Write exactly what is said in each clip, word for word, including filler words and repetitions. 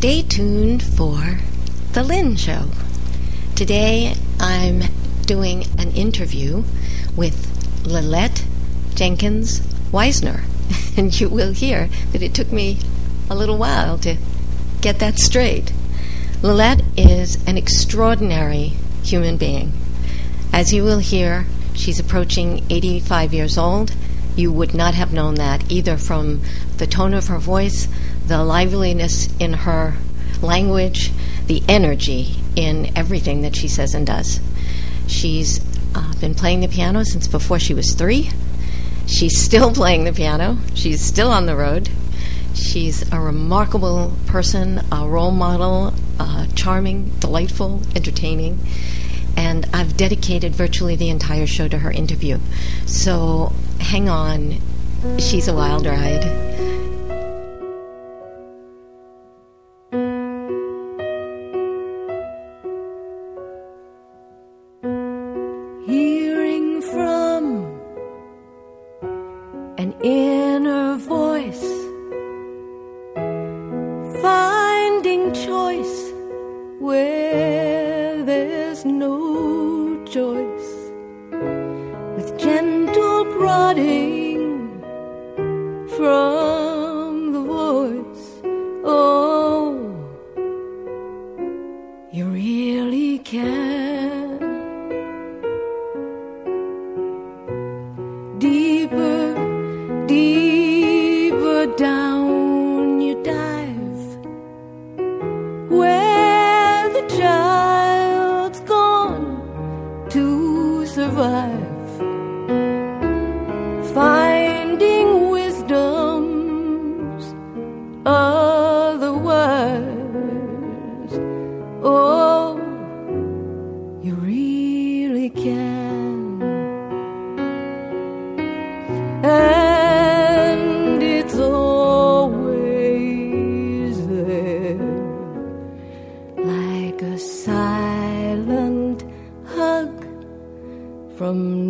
Stay tuned for The Lynn Show. Today I'm doing an interview with Lillette Jenkins Wisner, and you will hear that it took me a little while to get that straight. Lillette is an extraordinary human being. As you will hear, she's approaching eighty-five years old. You would not have known that either from the tone of her voice, the liveliness in her language, the energy in everything that she says and does. She's uh, been playing the piano since before she was three. She's still playing the piano. She's still on the road. She's a remarkable person, a role model, uh, charming, delightful, entertaining. And I've dedicated virtually the entire show to her interview. So hang on. She's a wild ride. Hearing from an inner voice, finding choice where there's no choice, with gentle prodding from the voice. Oh, you really can. Deeper, deeper down you dive, where the child's gone to survive, finding wisdom's otherwise. Oh, you really can. And it's always there, like a silent hug from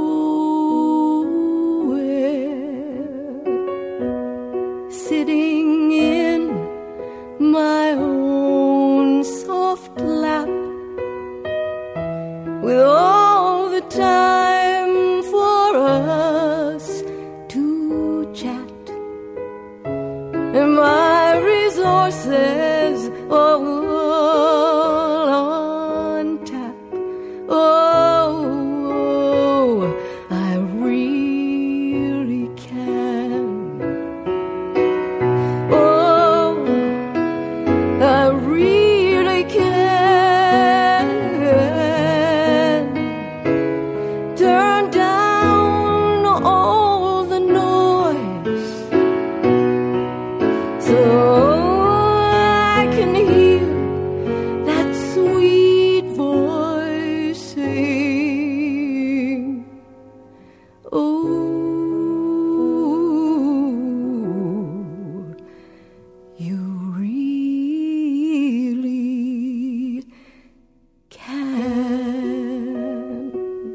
nowhere, sitting in my own soft lap, with all the time for us to chat, and my resources all on tap. Oh, I really can. Oh, I really can. Turn down all the noise so I can hear that sweet voice sing. Oh, you really can.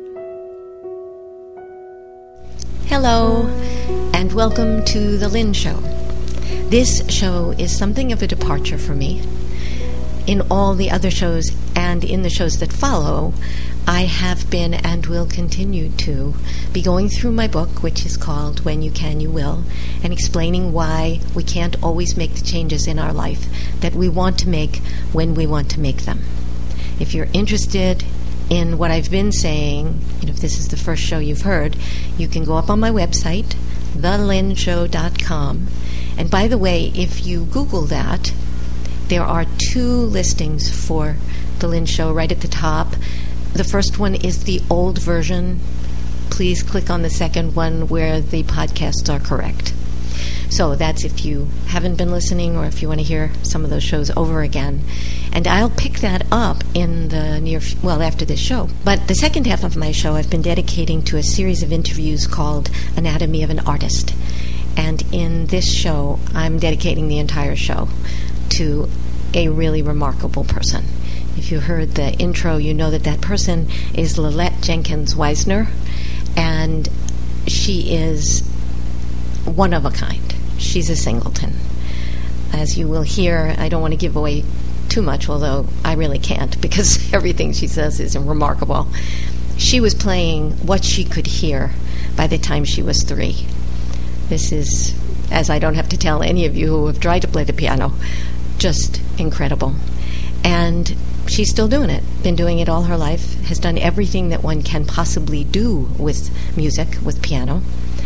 Hello, and welcome to The Lynn Show. This show is something of a departure for me. In all the other shows and in the shows that follow, I have been and will continue to be going through my book, which is called When You Can, You Will, and explaining why we can't always make the changes in our life that we want to make when we want to make them. If you're interested in what I've been saying, you know, if this is the first show you've heard, you can go up on my website, the lynn show dot com. And by the way, if you Google that, there are two listings for The Lynn Show right at the top. The first one is the old version. Please click on the second one where the podcasts are correct. So that's if you haven't been listening or if you want to hear some of those shows over again. And I'll pick that up in the near, well, after this show. But the second half of my show I've been dedicating to a series of interviews called Anatomy of an Artist. And in this show, I'm dedicating the entire show to a really remarkable person. If you heard the intro, you know that that person is Lillette Jenkins Wisner, and she is one of a kind. She's a singleton. as you will hear, I don't want to give away too much, although I really can't because everything she says is remarkable. She was playing what she could hear by the time she was three. This is, as I don't have to tell any of you who have tried to play the piano, just incredible. And she's still doing it, been doing it all her life, has done everything that one can possibly do with music, with piano.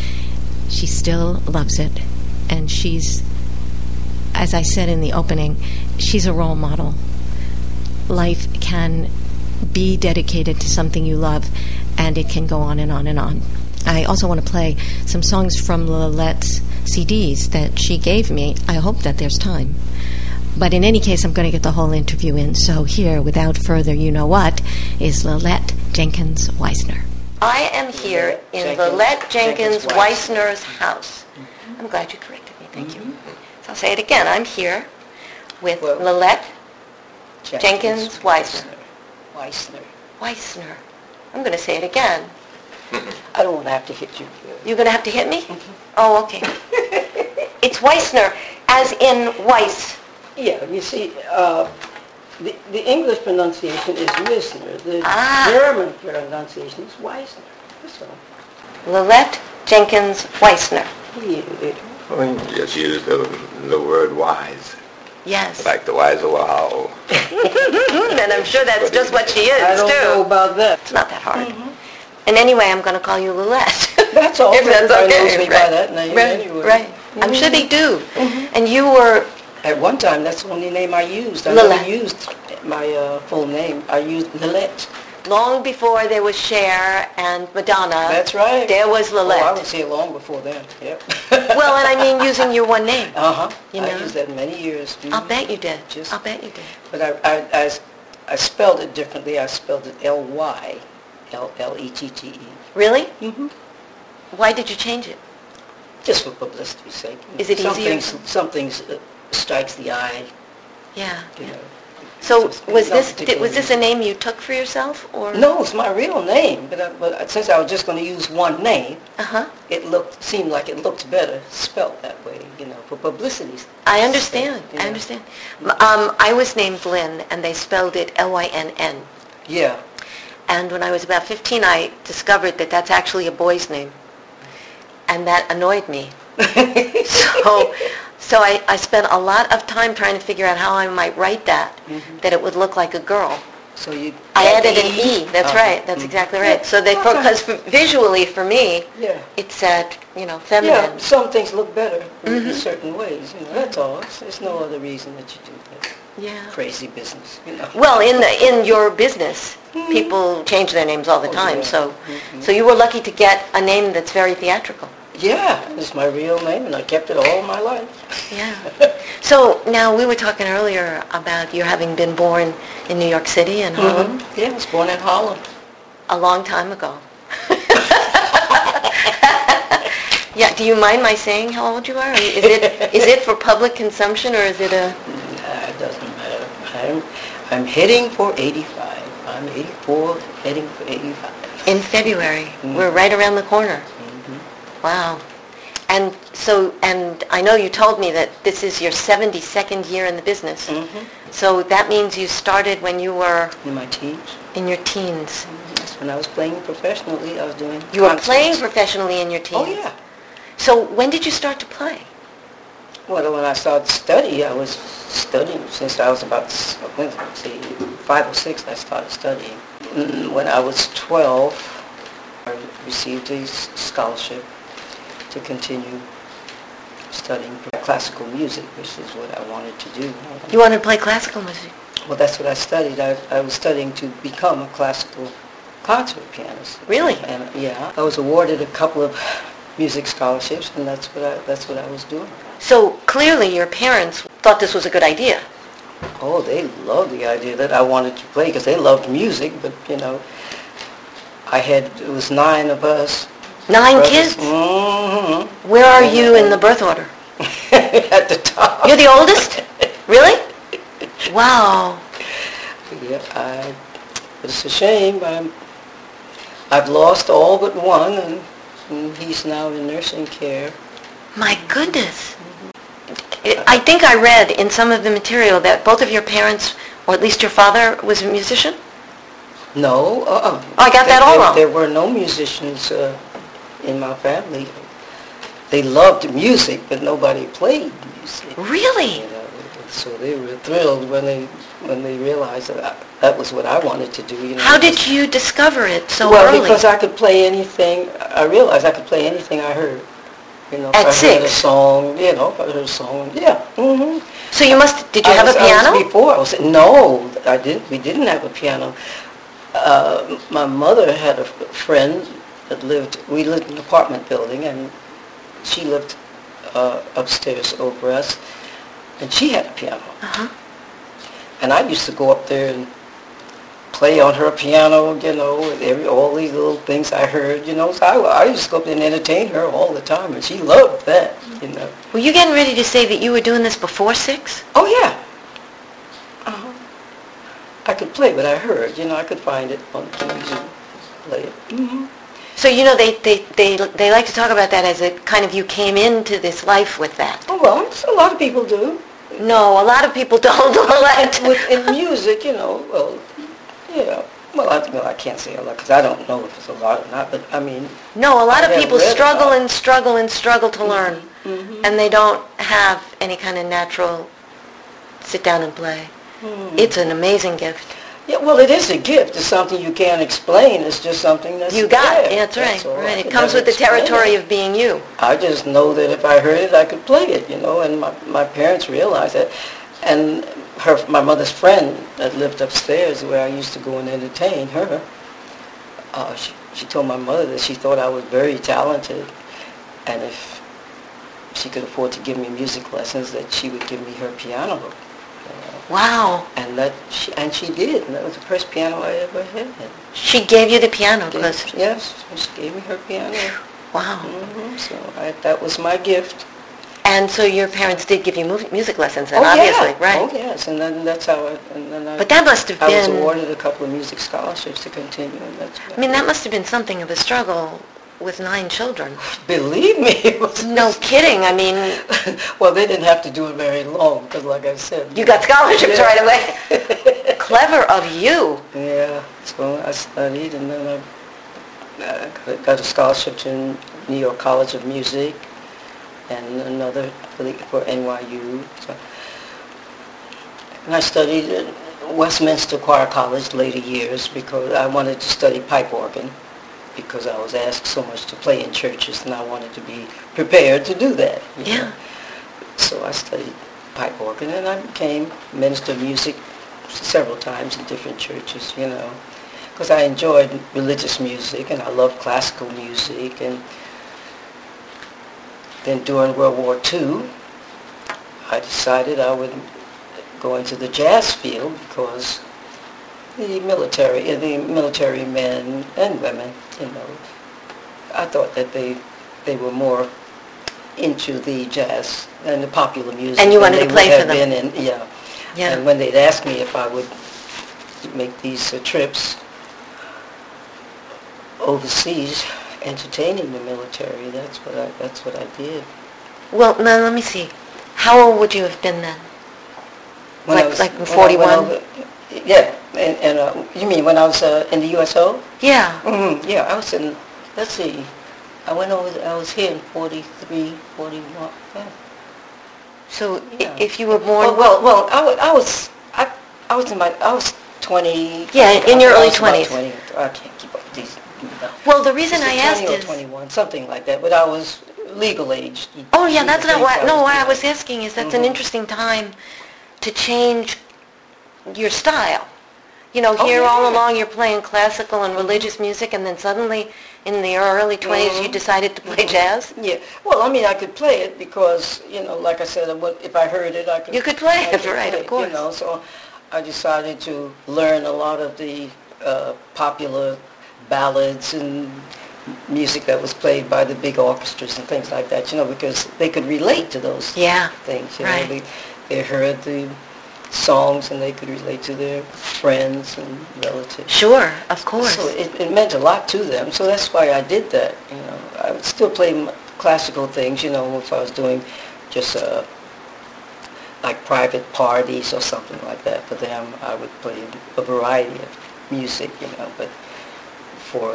She still loves it, and she's, as I said in the opening, she's a role model. Life can be dedicated to something you love, and it can go on and on and on. I also want to play some songs from Lilette's C Ds that she gave me. I hope that there's time. But in any case, I'm going to get the whole interview in. So here, without further you-know-what, is Lilette Jenkins Weissner. I am here in Jenkins, Lilette Jenkins, Jenkins Weissner's house. Mm-hmm. I'm glad you corrected me. Thank mm-hmm. you. So I'll say it again. I'm here with well, Lilette Jenkins, Jenkins Weissner. Weissner. Weissner. I'm going to say it again. I don't want to have to hit you. You're going to have to hit me? Mm-hmm. Oh, okay. It's Weissner, as in Weiss. Yeah, you see, uh, the, the English pronunciation is Wisner. The ah. German pronunciation is Weissner. That's all. Lilette Jenkins Weissner. Yeah. Well, you just use the, the word wise. Yes. Like the wise of wow. And I'm sure that's just what she is, I don't too. know about that. It's not that hard. Mm-hmm. And anyway, I'm going to call you Lilette. That's all. If that's Everybody okay. knows me right. by that name right. anyway. Right. Mm-hmm. I'm sure they do. Mm-hmm. And you were... At one time, that's the only name I used. I Lilette. never used my uh, full name. I used Lilette. Long before there was Cher and Madonna. That's right. There was Lilette. Oh, I would say long before then. Yep. Well, and I mean using your one name. Uh-huh. You know? I used that many years. Mm-hmm. I'll bet you did. Just, I'll bet you did. But I, I, I, I spelled it differently. I spelled it L Y, L L E T T E. Really? Mm-hmm. Why did you change it? Just for publicity's sake. Is it some easier? Things, some things uh, strikes the eye. Yeah. You yeah. know. So It's was not this did, particularly- was this a name you took for yourself, or No, it's my real name. But, I, but since I was just going to use one name, Uh huh. it looked seemed like it looked better spelled that way. You know, for publicity's. I understand. sake, you I know. understand. Um, I was named Lynn, and they spelled it L Y N N. Yeah. And when I was about fifteen, I discovered that that's actually a boy's name, and that annoyed me. so, so I, I spent a lot of time trying to figure out how I might write that, Mm-hmm. that it would look like a girl. So you. I added an E. That's Uh-huh. right. That's Mhm. exactly right. Yeah. So they, Okay. because visually for me, Yeah. it said, you know, feminine. Yeah, some things look better Mhm. in certain ways. You know, that's all. It's, there's no other reason that you do that. Yeah. Crazy business, you know. Well, in the in your business, people change their names all the Oh, time. yeah. So, Mhm. so you were lucky to get a name that's very theatrical. Yeah, it's my real name, and I kept it all my life. Yeah. So now we were talking earlier about you having been born in New York City and Harlem Mhm. Yeah, I was born in Harlem. a long time ago. Yeah. Do you mind my saying how old you are? Is it is it for public consumption, or is it a? Nah, it doesn't matter. I'm, I'm heading for eighty-five. I'm eighty-four, heading for eighty-five. In February. Mhm. We're right around the corner. Mhm. Wow. And so, and I know you told me that this is your seventy-second year in the business. Mhm. So that means you started when you were In my teens. in your teens. That's when I was playing professionally. I was doing You were concerts. playing professionally in your teens? Oh, yeah. So when did you start to play? Well, when I started study, I was studying since I was about, let's see, five or six, I started studying. Mm, When I was twelve, I received a s- scholarship to continue studying classical music, which is what I wanted to do. You wanted to play classical music? Well, that's what I studied. I, I was studying to become a classical concert pianist. Really? And yeah, I was awarded a couple of music scholarships, and that's what I that's what I was doing. So clearly your parents thought this was a good idea. Oh, they loved the idea that I wanted to play because they loved music, but you know, I had it was nine of us. Nine brothers. kids? Mm-hmm. Where are you in the birth order? At the top. You're the oldest? Really? Wow. Yeah, I. But it's a shame. I'm. I've lost all but one, and, and he's now in nursing care. My goodness. It, I think I read in some of the material that both of your parents, or at least your father, was a musician? No. Uh-uh. Oh, I got there, that all there, wrong. There were no musicians uh, in my family. They loved music, but nobody played music. Really? You know, so they were thrilled when they when they realized that I, that was what I wanted to do. You know. How did you discover it so well, early? Well, because I could play anything. I realized I could play anything I heard. You know, if At I six? heard a song, you know, if I heard a song, yeah. Mm-hmm. So you must, did you I have was, a piano? I was before, I was, no, I didn't, we didn't have a piano. Uh, my mother had a f- friend that lived, we lived in an apartment building, and she lived uh, upstairs over us, and she had a piano. Uh-huh. And I used to go up there and play on her piano, you know, and every, all these little things I heard, you know. So I, I used to go up there and entertain her all the time, and she loved that, you know. Were you getting ready to say that you were doing this before six? Oh, yeah. Uh-huh. I could play what I heard, you know, I could find it on the music, play it. Mm-hmm. So, you know, they, they, they, they like to talk about that as a kind of you came into this life with that. Oh, well, a lot of people do. No, a lot of people don't do that. With, in music, you know, well, yeah. Well, I, no, I can't say a lot because I don't know if it's a lot or not, but I mean... No, a lot I of have people read struggle about it. and struggle and struggle to learn, Mm-hmm. and they don't have any kind of natural sit down and play. Mm. It's an amazing gift. Yeah, well, it is a gift. It's something you can't explain. It's just something that's You got it. there. Yeah, that's right. all. I Right. It could comes never with the explain territory it. of being you. I just know that if I heard it, I could play it, you know, and my, my parents realized that. And her, my mother's friend that lived upstairs where I used to go and entertain her, uh, she, she told my mother that she thought I was very talented, and if she could afford to give me music lessons, that she would give me her piano. You know. Wow. And that she, and she did, and that was the first piano I ever had. She gave you the piano Gave- because, yes, she gave me her piano. wow. hmm So I, that was my gift. And so your parents did give you mu- music lessons then, oh, obviously, yeah. right? Oh, yes, and then that's how I, and then I, But that must have I was been, awarded a couple of music scholarships to continue, and that's I mean, that must have been something of a struggle with nine children. Believe me, it was... No kidding. I mean, well, they didn't have to do it very long, because like I said... you got scholarships Yeah. right away. Clever of you. Yeah, so I studied, and then I uh, got- got a scholarship to New York College of Music, and another for, the, for N Y U. So, and I studied at Westminster Choir College later years because I wanted to study pipe organ because I was asked so much to play in churches, and I wanted to be prepared to do that. you Yeah. know. So I studied pipe organ, and I became minister of music several times in different churches, you know, because I enjoyed religious music, and I loved classical music, and then during World War Two, I decided I would go into the jazz field because the military, the military men and women, you know, I thought that they they were more into the jazz and the popular music. And you than wanted to they play would for have them. been in, yeah. Yeah. And when they'd ask me if I would make these uh, trips overseas, entertaining the military, that's what I that's what I did. Well, now let me see. How old would you have been then? When Like- I was, like when I- forty-one? when I was- yeah, and, and uh, you mean when I was uh, in the U S O? Yeah. Mm-hmm. Yeah, I was in. Let's see, I went over. I was here in forty-three, forty-one. Yeah. So i- Yeah. if you were born... Well, well, well I, was, I was. I, I was in my. I was twenty. Yeah, I in think your I early was about twenties. twenty. I can't keep up with these. Well, the reason It's I like asked twenty or is... twenty-one, something like that. But I was legal age. to Oh, yeah, do that's the not what... things No, what I doing. was asking is that's an Mhm. interesting time to change your style. You know, Oh, here all yeah. along you're playing classical and religious music, and then suddenly in the early twenties you Mhm. decided to play jazz? Yeah. Well, I mean, I could play it because, you know, like I said, I would- if I heard it, I could... You could play I it, could right, play of it, course. You know, so I decided to learn a lot of the uh, popular ballads and music that was played by the big orchestras and things like that, you know, because they could relate to those Yeah, things. You right. know, they, they heard the songs and they could relate to their friends and relatives. Sure, of course. So it, it meant a lot to them. So that's why I did that. You know, I would still play m- classical things. You know, if I was doing just a like private parties or something like that. For them, I would play a variety of music, you know, but for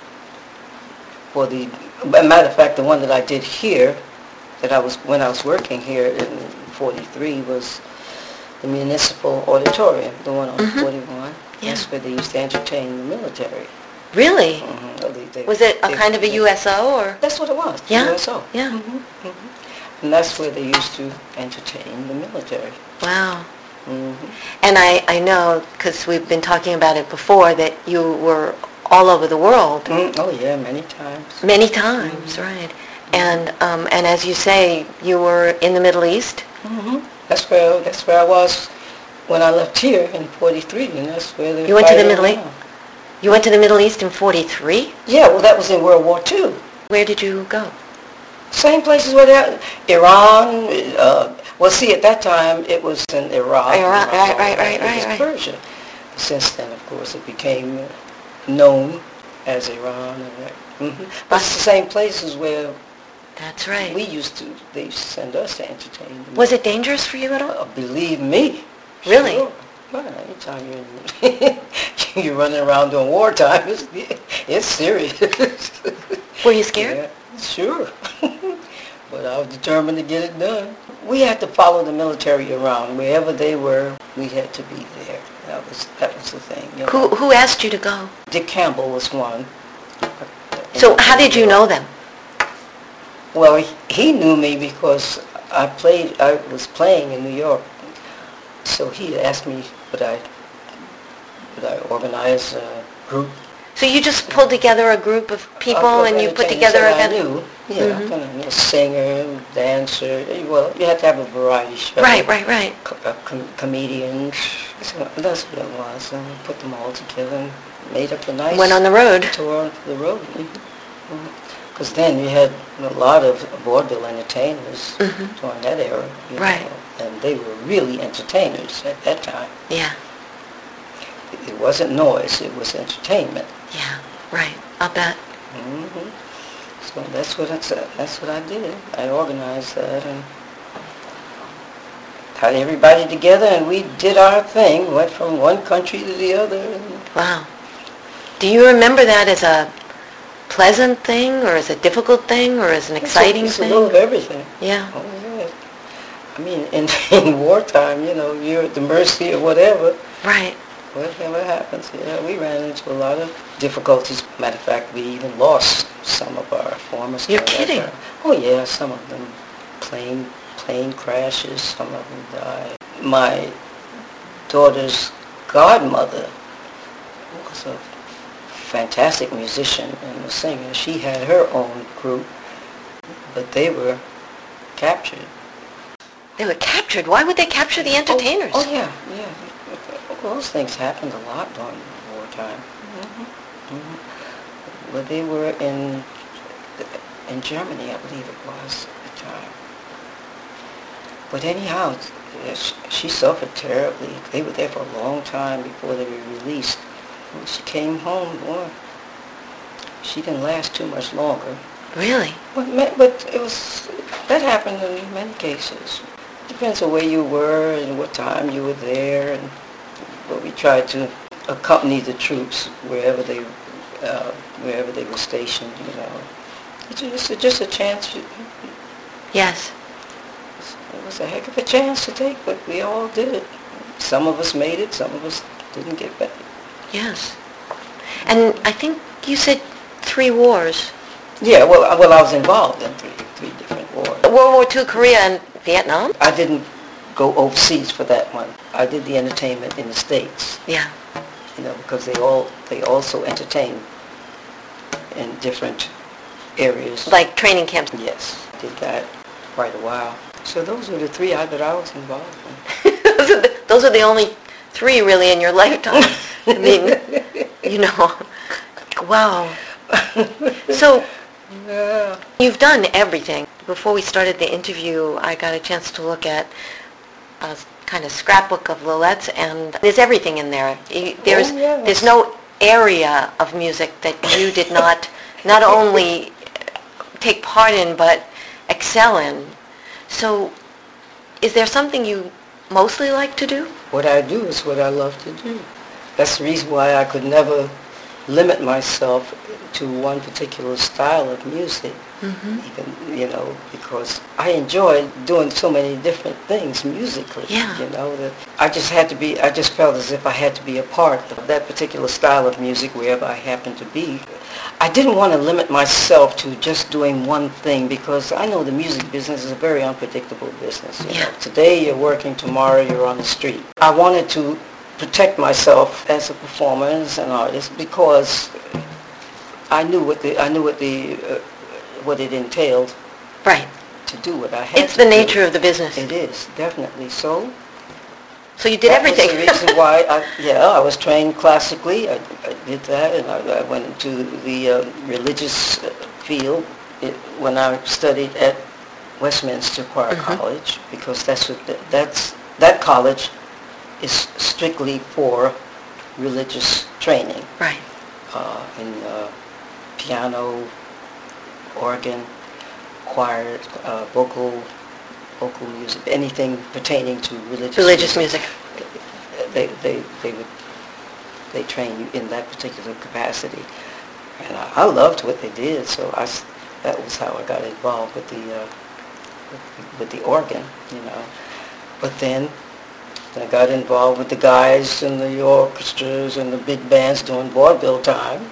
for the, as a matter of fact, the one that I did here, that I was, when I was working here in forty-three, was the Municipal Auditorium, the one on Mhm. forty-one. Yeah. That's where they used to entertain the military. Really? Mhm. They- they- Was it a they- kind of a they- U S O or? That's what it was, Yeah? U S O. Yeah. Mhm, mhm. And that's where they used to entertain the military. Wow. hmm And I, I know, because we've been talking about it before, that you were all over the world Mm, oh yeah, many times. many times, right? And um, and as you say, you were in the Middle East. hmm That's where that's where I was when I left here in forty-three, and that's where they. You went to the fighting Middle East? now. You went to the Middle East in forty-three? Yeah, well, that was in World War Two. Where did you go? Same places where that Iran. Uh, well, see, at that time it was in Iraq. Iran, right, right, right, It was right, right. Persia. Since then, of course, it became known as Iran. And that. hmm But it's the same places where That's right. we used to. They used to send us to entertain them. Was it dangerous for you at all? Uh, believe me. Really? Sure. Well, anytime you're in, you're running around during wartime, it's, it's serious. Were you scared? Yeah, sure. But I was determined to get it done. We had to follow the military around. Wherever they were, we had to be there. That was that was the thing. You know. Who who asked you to go? Dick Campbell was one. So how did you know them? Well, he, he knew me because I played. I was playing in New York. So he asked me, would I, would I organize a group? So you just pulled together a group of people Of and you put entertainers together a that I kind knew. of... Yeah, Mhm. kind of, you know, singer, dancer. Well, you had to have a variety show. Right, right, right. Co- uh, com- comedians. So that's what it was. And we put them all together and made up a nice Went on the road. tour the road. Because then you had a lot of vaudeville entertainers Mhm. during that era. You Right. know, and they were really entertainers at that time. Yeah, It wasn't noise, it was entertainment. yeah, right. I'll bet. hmm So that's what I said. That's what I did. I organized that and got everybody together, and we did our thing. Went from one country to the other. And Wow. Do you remember that as a pleasant thing or as a difficult thing or as an exciting it's a, thing? It's a little of everything. Yeah. Oh yeah. I mean, in, in wartime, you know, you're at the mercy of whatever. Right. Whatever happens, yeah, we ran into a lot of difficulties. Matter of fact, we even lost some of our formers. You're during that kidding. time. Oh yeah, some of them plane plane crashes. Some of them died. My daughter's godmother was a fantastic musician and a singer. She had her own group, but they were captured. They were captured. Why would they capture the entertainers? Oh, oh yeah, yeah. Those things happened a lot during wartime. Mm-hmm. Mm-hmm. But they were in in Germany, I believe it was at the time. But anyhow, she suffered terribly. They were there for a long time before they were released. When she came home, boy, she didn't last too much longer. Really? But, but it was that happened in many cases. Depends on where you were and what time you were there, and but we tried to accompany the troops wherever they uh, wherever they were stationed. You know, it's just, just a chance. Yes. It was a heck of a chance to take, but we all did it. Some of us made it. Some of us didn't get back. Yes. And I think you said three wars. Yeah. Well, I- well, I was involved in three three different wars. World War Two, Korea, and Vietnam? I didn't go overseas for that one. I did the entertainment in the States, Yeah. you know, because they all they also entertain in different areas. Like training camps. Yes, did that quite a while. So those were the three I, that I was involved in. those, are the, those are the only three really in your lifetime. I mean, you know, wow. So Yeah. you've done everything. Before we started the interview, I got a chance to look at a kind of scrapbook of Lilette's, and there's everything in there. You- There's Oh, yes. there's no area of music that you did not not only take part in but excel in. So Is there something you mostly like to do? What I do is what I love to do. That's the reason why I could never limit myself to one particular style of music. Mm-hmm. Even, you know, because I enjoy doing so many different things musically. Yeah. You know, that I just had to be, I just felt as if I had to be a part of that particular style of music wherever I happened to be. I didn't want to limit myself to just doing one thing because I know the music business is a very unpredictable business. You Yeah. know, today you're working, tomorrow you're on the street. I wanted to protect myself as a performer, as an artist, because I knew what the I knew what the uh, what it entailed. Right. To do what I had. It's to the do. nature of the business. It is definitely so. So you did that everything. Was the reason why I yeah I was trained classically. I, I did that, and I, I went into the uh, religious field it, when I studied at Westminster Choir Mm-hmm. College, because that's what the, that's that college is strictly for religious training. Right. Uh, in uh, piano, organ, choir, uh, vocal, vocal music, anything pertaining to religious Religious music. They they they would they train you in that particular capacity, and I, I loved what they did. So I s- that was how I got involved with the uh, with, with the organ, you know. But then I got involved with the guys in the orchestras and the big bands doing vaudeville time.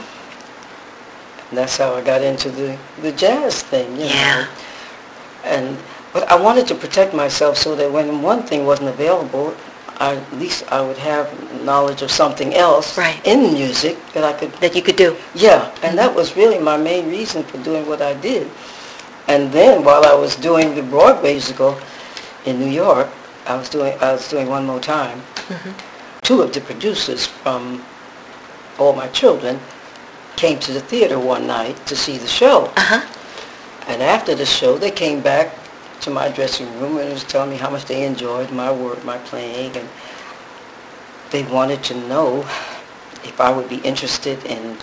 Mm-hmm. And that's how I got into the, the jazz thing, you Yeah. know. And but I wanted to protect myself so that when one thing wasn't available, I, at least I would have knowledge of something else Right. in music that I could That you could do. yeah, and that was really my main reason for doing what I did. And then while I was doing the Broadway musical in New York, I was doing I was doing One More Time. Mm-hmm. Two of the producers from All My Children came to the theater one night to see the show. Uh-huh. And after the show, they came back to my dressing room and was telling me how much they enjoyed my work, my playing, and they wanted to know if I would be interested in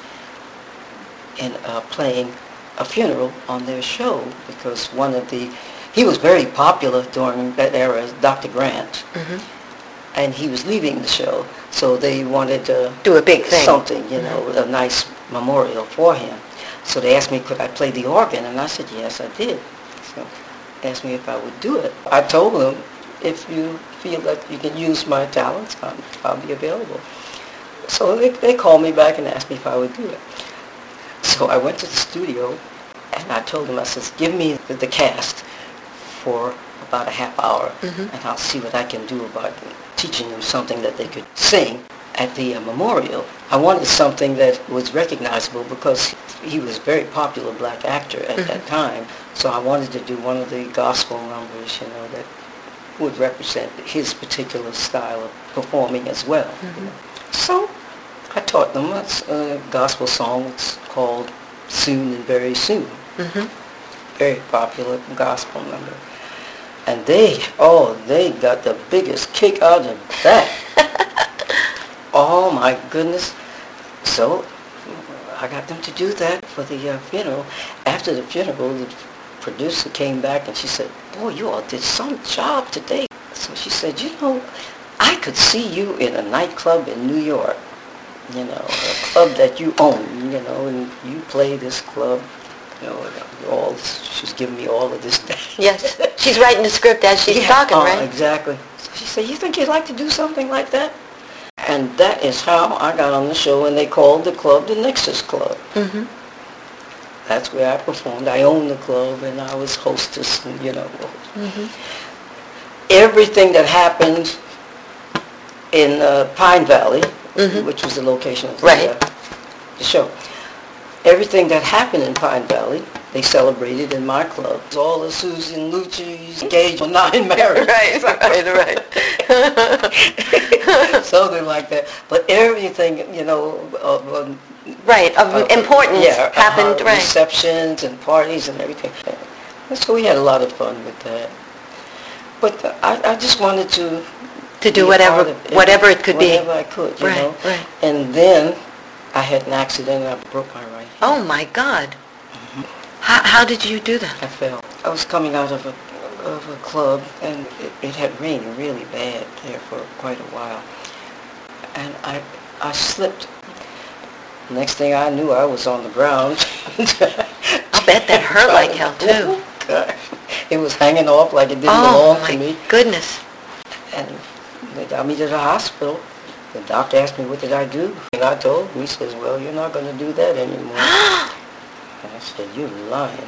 in uh, playing a funeral on their show, because one of the he was very popular during that era, Doctor Grant, mm-hmm. and he was leaving the show, so they wanted to Do a big thing. something, you know, a nice memorial for him. So they asked me, could I play the organ? And I said, yes, I did. So they asked me if I would do it. I told them, if you feel that you can use my talents, I'll, I'll be available. So they, they called me back and asked me if I would do it. So I went to the studio, and I told them, I said, give me the, the cast for about a half hour, mm-hmm. and I'll see what I can do about teaching them something that they could sing at the uh, memorial. I wanted something that was recognizable because he was a very popular black actor at mm-hmm. that time. So I wanted to do one of the gospel numbers, you know, that would represent his particular style of performing as well. Mm-hmm. You know. So I taught them a, a gospel song. It's called Soon and Very Soon. Mm-hmm. Very popular gospel number. And they, oh, they got the biggest kick out of that. Oh my goodness. So I got them to do that for the uh, funeral. After the funeral, the producer came back and she said, boy, you all did some job today. So she said, you know, I could see you in a nightclub in New York, you know, a club that you own, you know, and you play this club, you know, all, she's giving me all of this. Yes. She's writing the script as she's yeah, talking, uh, right? Exactly. So she said, you think you'd like to do something like that? And that is how I got on the show, and they called the club the Nexus Club. Mm-hmm. That's where I performed. I owned the club, and I was hostess, and, you know. Mm-hmm. Everything that happened in uh, Pine Valley, mm-hmm. which was the location of the, right. uh, the show, everything that happened in Pine Valley, they celebrated in my club. All the Susan Lucci's engaged or not married. Right, right, right. Something like that. But everything, you know, of, um, right, of uh, importance yeah, happened, uh, right. receptions and parties and everything. And so we had a lot of fun with that. But uh, I, I just wanted to to do be whatever, it, whatever it could whatever be. Whatever I could, you right, know. Right. And then I had an accident and I broke my right hand. Oh my God. Mm-hmm. How, how did you do that? I fell. I was coming out of a of a club, and it, it had rained really bad there for quite a while. And I I slipped. Next thing I knew, I was on the ground. I'll bet that hurt like hell, too. God. It was hanging off like it didn't Oh, belong to me. my goodness. And they got me to the hospital. The doctor asked me, what did I do? And I told him. He says, well, you're not going to do that anymore. And I said, you're lying.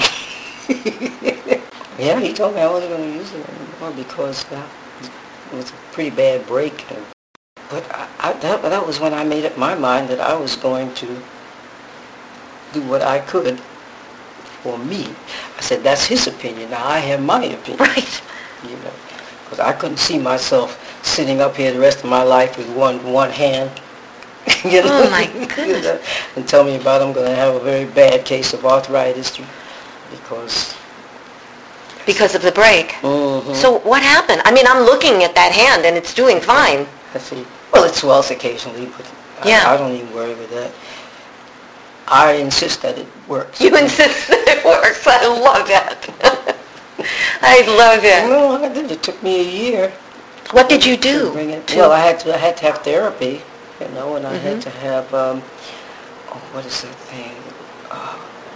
Yeah, he told me I wasn't going to use it anymore because that was a pretty bad break. But I, I, that, that was when I made up my mind that I was going to do what I could for me. I said, that's his opinion. Now I have my opinion. Right. You know, because I couldn't see myself sitting up here the rest of my life with one one hand. You know, Oh, my goodness. you know, and tell me about I'm going to have a very bad case of arthritis because... Because of the break. Mhm. So what happened? I mean, I'm looking at that hand, and it's doing fine. I see. Well, it swells occasionally, but Yeah. I, I don't even worry with that. I insist that it works. You insist that it works. I love that. I love it. Well, I did. It took me a year. What did you to do? bring it. to- Well, I had to. I had to have therapy, you know, and I Mhm. had to have. Um, oh, what is that thing? Uh,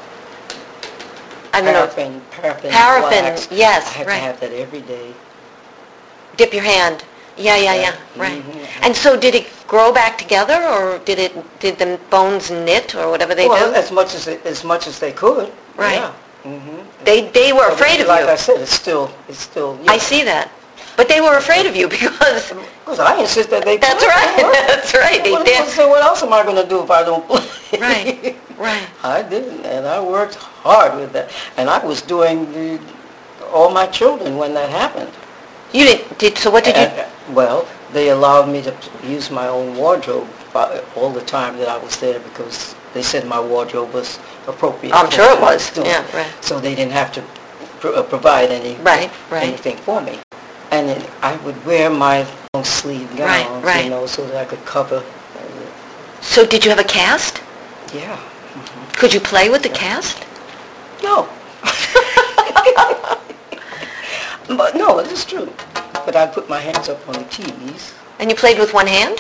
I don't know. paraffin, paraffin, Paraffin, wax. yes, I had right. to have that every day. Dip your hand. Yeah, yeah, yeah. Yeah. Right. Mhm. And so did it grow back together, or did it? Did the bones knit, or whatever they well, do? as much as it, as much as they could. Right. Yeah. Mm-hmm. They they were afraid of like you. I said, it's still it's still. I see that. But they were afraid of you because Because I insist that they. that's play. right. That's right. They What, did. so what else am I going to do if I don't play? Right. Right. I didn't, and I worked hard with that. And I was doing the, all my children when that happened. You did. Did so? What did you? And, well, they allowed me to use my own wardrobe all the time that I was there because they said my wardrobe was appropriate. I'm for sure it what I was. doing. Yeah, right. So they didn't have to pro- uh, provide any Right, right. anything for me. And then I would wear my long sleeve Right, gowns, right. you know, so that I could cover. Uh, So did you have a cast? yeah. Could you play with the cast? No. But no, it is true. But I put my hands up on the keys. And you played with one hand?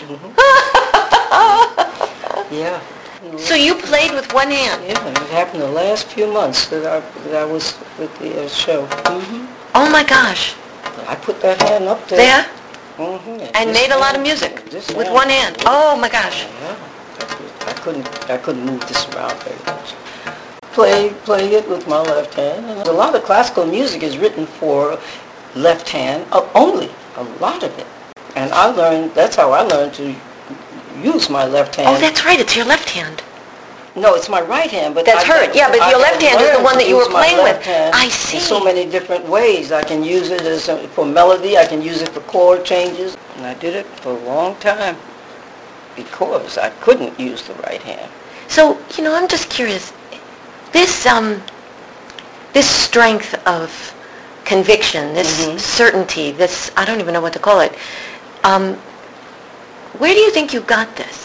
Yeah. So you played with one hand? Yeah, and it happened the last few months that I that I was with the uh, show. hmm Oh my gosh. I put that hand up there. There? hmm And made a lot of music This with hand. one hand. Oh my gosh. Yeah. I couldn't I couldn't move this around very much. Play play it with my left hand. And a lot of classical music is written for left hand uh, only. A lot of it. And I learned. That's how I learned to use my left hand. Oh, that's right. It's your left hand. No, it's my right hand, but That's I- hurt. Yeah, but I your can left hand is the learn one to that you were use my playing with. left hand I in see. so many different ways. I can use it as a, for melody. I can use it for chord changes, and I did it for a long time because I couldn't use the right hand. So, you know, I'm just curious. This um this strength of conviction, this Mhm. certainty, this I don't even know what to call it. Um where do you think you got this?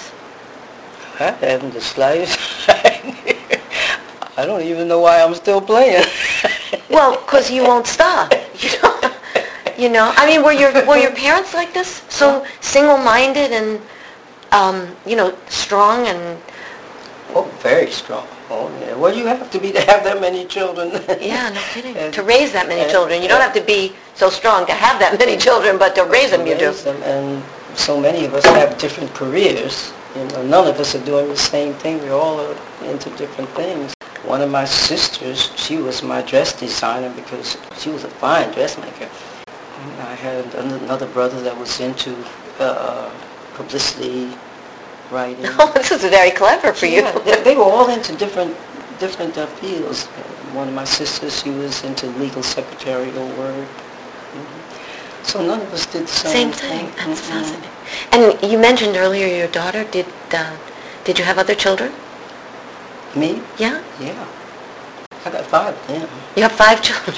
I haven't the slightest idea. I don't even know why I'm still playing. Well, because you won't stop. You know, you know. I mean, were your were your parents like this? So single-minded and um, you know, strong and Oh, very strong. Oh, yeah. Well, you have to be to have that many children. yeah, no kidding. And- To raise that many and- children, you don't have to be so strong to have that many children, but to raise them, you do. Raise them, and so many of us have different careers. You know, none of us are doing the same thing. We all are into different things. One of my sisters, she was my dress designer because she was a fine dressmaker. And I had another brother that was into uh, publicity writing. Oh, this is very clever for you. Yeah, they, they were all into different different uh, fields. One of my sisters, she was into legal secretarial work. Mhm. So none of us did the Same same, thing. That's Mhm. fascinating. And you mentioned earlier your daughter. Did uh, did you have other children? Me? Yeah. Yeah. I got five of them. You have five children.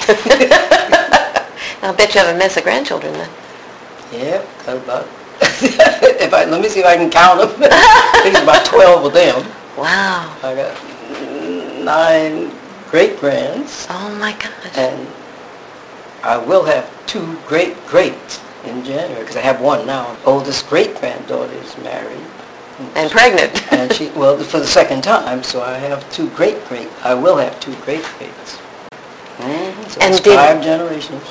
I'll bet you have a mess of grandchildren then. Yeah, got about. if I let me see if I can count them. I think it's about twelve of them. Wow. I got nine great grands Oh my gosh. and I will have two great greats in January, because I have one now. Oldest great granddaughter is married. And pregnant. And she, well, for the second time, so I have two great great. I will have two great greats. Mm-hmm. So And it's did- five generations.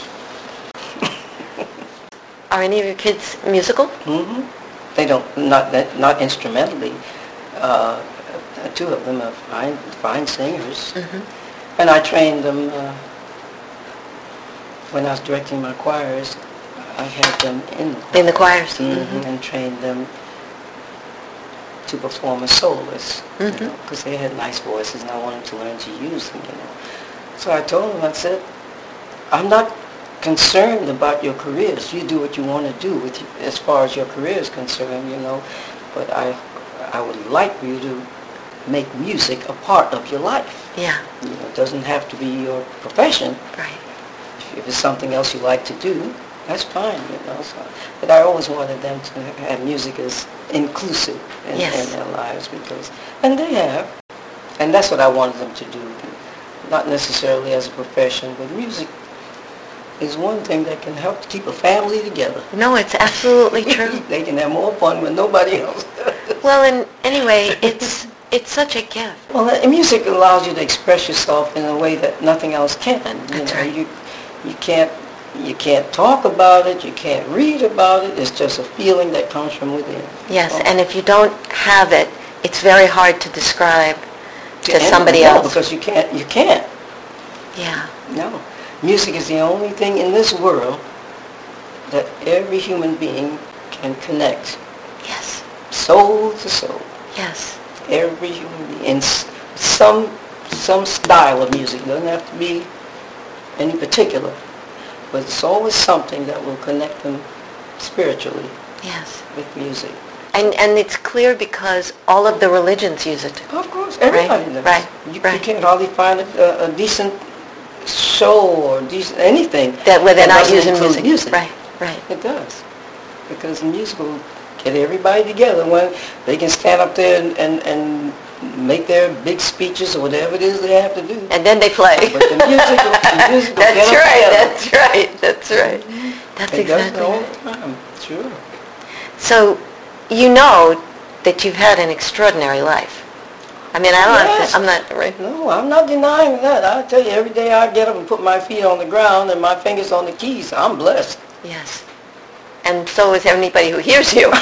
Are any of your kids musical? hmm They don't, not not instrumentally. Uh, two of them are fine, fine singers. Mm-hmm. And I trained them, uh, when I was directing my choirs, I had them in the choir. In the choirs? Mhm, Mhm. And trained them to perform as soloists, Mhm. you know, because they had nice voices and I wanted to learn to use them, you know. So I told them, I said, I'm not concerned about your careers. You do what you want to do with you, as far as your career is concerned, you know. But I, I would like you to make music a part of your life. Yeah, You know, it doesn't have to be your profession. right. If it's something else you like to do, that's fine, you know. So, but I always wanted them to have music as inclusive in, Yes. in their lives, because, and they have, and that's what I wanted them to do. Not necessarily as a profession, but music is one thing that can help to keep a family together. No, it's absolutely true. They can have more fun when nobody else does. Well, and anyway, it's it's such a gift. Well, the music allows you to express yourself in a way that nothing else can. You That's know, right. You, you can't you can't talk about it. You can't read about it. It's just a feeling that comes from within. Yes, Oh. and if you don't have it, it's very hard to describe to And- somebody no, else. because you can't. You can't. Yeah, No. Music is the only thing in this world that every human being can connect yes, soul to soul. yes, Every human being in s- some some style of music. It doesn't have to be any particular, but it's always something that will connect them spiritually yes. with music. And and it's clear because all of the religions use it. Of course, everybody Right, does. right, You, you right. can't hardly find a, a decent show or decent anything That where they're not doesn't using include music. Right, right. It does, because music will get everybody together when they can stand up there and, and, and make their big speeches or whatever it is they have to do. And then they play. But the music will, the music will That's get them right, together. that's right, that's right. That's It does it exactly all right. the time, sure. So, you know that you've had an extraordinary life. I mean, I don't have Yes. to, I'm not, right? No, I'm not denying that. I tell you, every day I get up and put my feet on the ground and my fingers on the keys, I'm blessed. Yes. And so is anybody who hears you.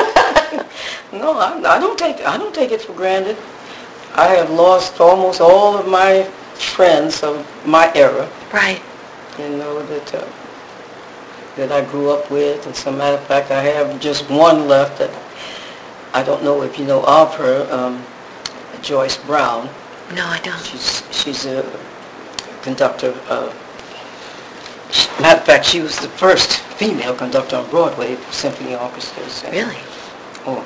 No, I, I don't take I don't take it for granted. I have lost almost all of my friends of my era, Right. you know, that uh, that I grew up with. And as a matter of fact, I have just one left that I don't know if you know of her, um, Joyce Brown. No, I don't. She's she's a conductor. Uh, she- matter of fact, she was the first female conductor on Broadway for symphony orchestras. And- Really? Oh,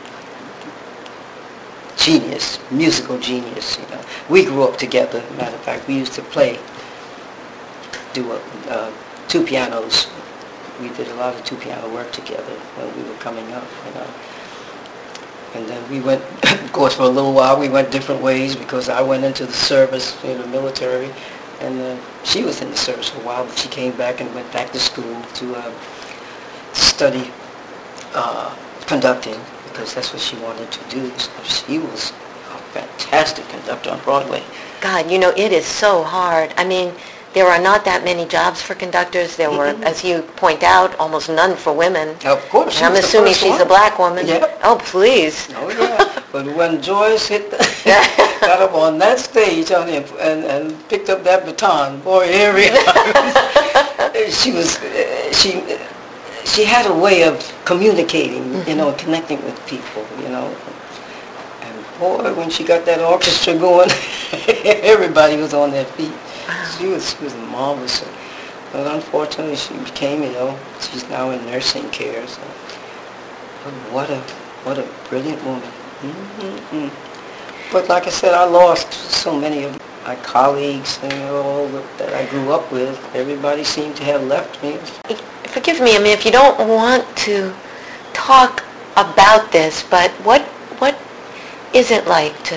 genius, musical genius. You know, we grew up together. Matter of fact, we used to play, do a, uh, two pianos. We did a lot of two piano work together when we were coming up. You know. And then we went, of course, for a little while, we went different ways because I went into the service, in the military, and uh, she was in the service for a while, but she came back and went back to school to uh, study uh, conducting because that's what she wanted to do. So she was a fantastic conductor on Broadway. God, you know, it is so hard. I mean, there are not that many jobs for conductors. There were, Mhm. as you point out, almost none for women. Of course, she And I'm was the assuming first she's one. a black woman. Yeah. Oh, please. Oh yeah, but when Joyce hit, the, got up on that stage on him and, and picked up that baton, boy, Harry, she was, uh, she, she had a way of communicating, mm-hmm. you know, connecting with people, you know. And boy, when she got that orchestra going, everybody was on their feet. Wow. She was, she was marvelous. But unfortunately, she became, you know, she's now in nursing care. So, but what a What a brilliant woman. Mm-hmm. But like I said, I lost so many of my colleagues and all that I grew up with. Everybody seemed to have left me. Forgive me, I mean, if you don't want to talk about this, but what what is it like to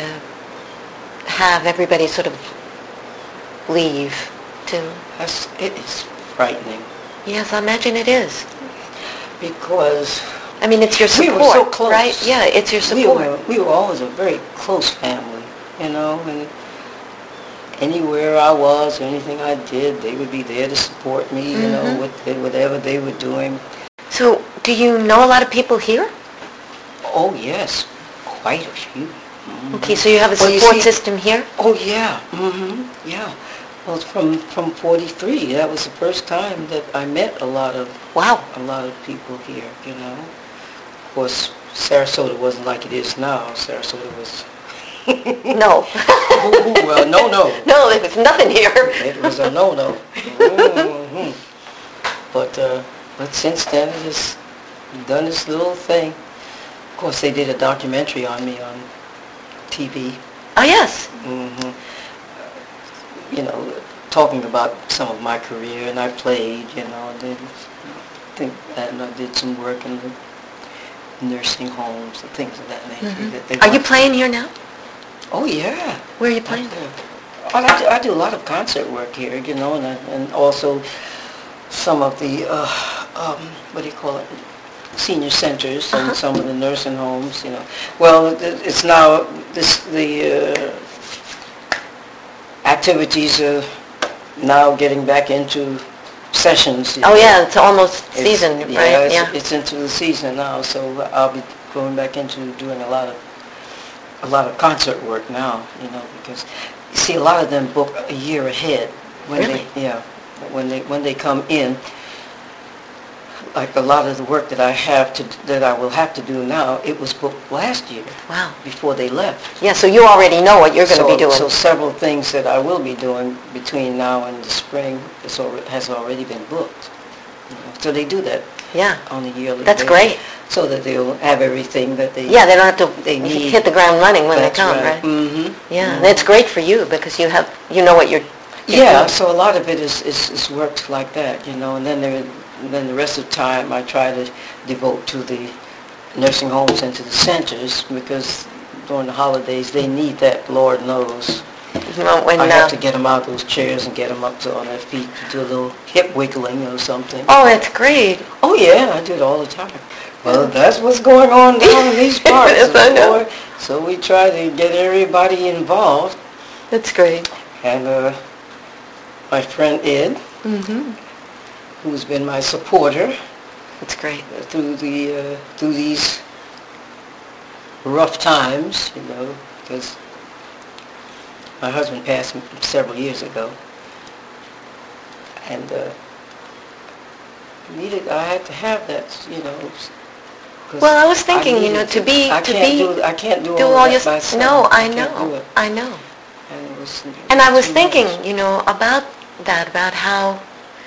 have everybody sort of leave to... That's, it is frightening Yes, I imagine it is. because I mean, it's your we support, were so close. right? Yeah, it's your We support. were, we were always a very close family, you know, and anywhere I was or anything I did, they would be there to support me, you know, Mhm. with with whatever they were doing. So, do you know a lot of people here? Oh, yes, quite a few. Mhm. Okay, so you have a Well, you support see- system here? Oh, yeah, hmm yeah. Well, from, from forty-three, that was the first time that I met a lot of Wow. a lot of people here, you know. Of course, Sarasota wasn't like it is now. Sarasota was... No. Well, no, no. No, there was nothing here. It was a no-no. Mhm. But, uh, but since then, it has done this little thing. Of course, they did a documentary on me on T V. Oh, yes. hmm You know, talking about some of my career, and I played, you know, and then I think and I did some work in the nursing homes and things of that nature. Mhm. That they Are you want- playing here now? Oh, yeah. Where are you playing? I, I, do, I do a lot of concert work here, you know, and, I- and also some of the, uh, um, what do you call it, senior centers and Uh-huh. some of the nursing homes, you know. Well, it- it's now, this the uh, activities are now getting back into sessions. you Oh, know. yeah, it's almost It's- season, yeah, right? It's, Yeah. it's into the season now, so I'll be going back into doing a lot of a lot of concert work now, you know, because you see a lot of them book a year ahead when Really? they yeah when they when they come in. Like a lot of the work that I have to that I will have to do now, it was booked last year Wow. before they left. Yeah, so you already know what you're going to so, be doing. So several things that I will be doing between now and the spring is already, has already been booked. You know, so they do that Yeah. on a yearly That's basis, great. so that they'll have everything that they Yeah, they don't have to they need. hit the ground running when they That's come, right? Mm-hmm. Yeah, and it's great for you because you have, you know what you're... you're Yeah, doing. so a lot of it is, is, is worked like that, you know, and then there, then the rest of the time I try to devote to the nursing homes and to the centers because during the holidays they need that, Lord knows. Well, when, I have uh, to get them out of those chairs and get them up to on their feet to do a little hip wiggling or something. Oh, that's great. Oh yeah, I do it all the time. Well, that's what's going on down in these parts. Yes, I know. boy. So we try to get everybody involved. That's great. And uh, my friend Ed, Mm-hmm. who's been my supporter That's great. through the uh, through these rough times, you know, because my husband passed several years ago, and uh, needed I had to have that, you know. 'cause Well, I was thinking, you know, needed to be- I to can't be- do I can't do, Do all, all that your... myself. No, I can't do know. it. I know. And it was. And I was too thinking, much. you know, about that, about how,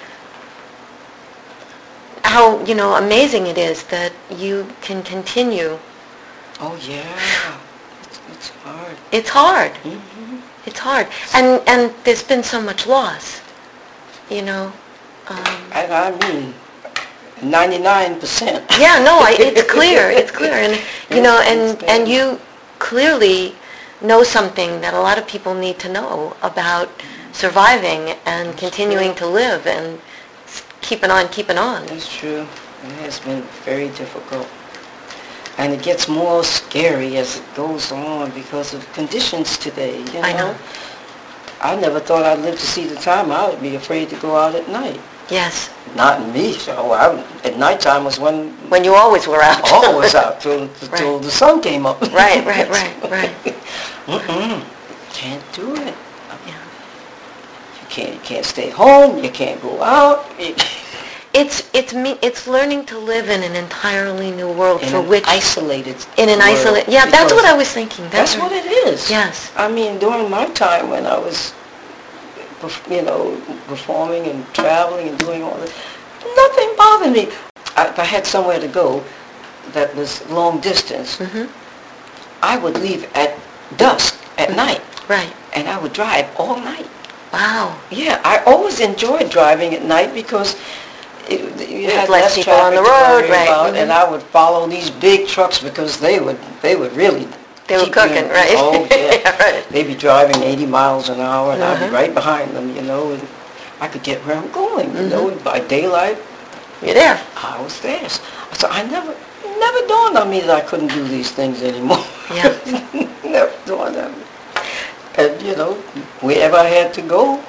how, you know, amazing it is that you can continue. Oh yeah, it's, it's hard. It's hard. hmm It's hard. And and there's been so much loss, you know. Um, And I mean, ninety-nine percent. yeah, no, I, it's clear. It's clear. And, you know, and, It's bad. and you clearly know something that a lot of people need to know about surviving and continuing to live and s- keeping on, keeping on. That's true. It has been very difficult. And it gets more scary as it goes on because of conditions today, you know. I know. I never thought I'd live to see the time I would be afraid to go out at night. Yes, Not me. So I, would- at nighttime was when when you always were out. all was out till, till Right. the sun came up. Right, right, right, right. Mm-mm. Can't do it. Yeah. You can't, you can't stay home. You can't go out. It's it's me. It's learning to live in an entirely new world In for an which isolated in an world, isolate. Yeah, that's because what I was thinking. That's what it is. Yes. I mean, during my time when I was, perf- you know, performing and traveling and doing all this, nothing bothered me. I, if I had somewhere to go that was long distance, Mhm. I would leave at dusk at night, Right. and I would drive all night. Wow. Yeah, I always enjoyed driving at night because it, you There's had less less people on traffic the to road, worry right, about, mhm. and I would follow these big trucks because they would they would really They were keep you cooking, in- right? Oh yeah, Yeah, right. They'd be driving eighty miles an hour, and I'd Uh-huh. be right behind them, you know. And I could get where I'm going. You know, by daylight, You're there. I was there. So I never, never dawned on me that I couldn't do these things anymore. Yeah. Never dawned on me. And, you know, wherever I had to go,